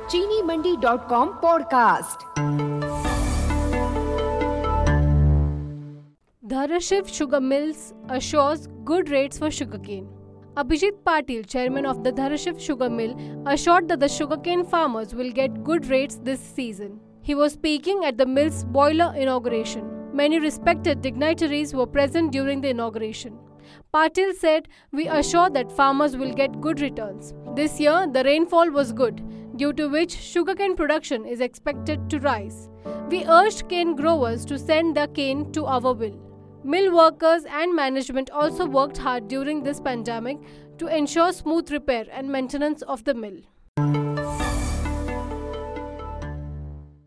चीनीमंडी.com podcast. Dharashiv Sugar Mills assures good rates for sugarcane. Abhijit Patil, chairman of the Dharashiv Sugar Mill, assured that the sugarcane farmers will get good rates this season. He was speaking at the mill's boiler inauguration. Many respected dignitaries were present during the inauguration. Patil said, "We assure that farmers will get good returns. This year, the rainfall was good, due to which sugarcane production is expected to rise. We urged cane growers to send their cane to our mill." Mill workers and management also worked hard during this pandemic to ensure smooth repair and maintenance of the mill.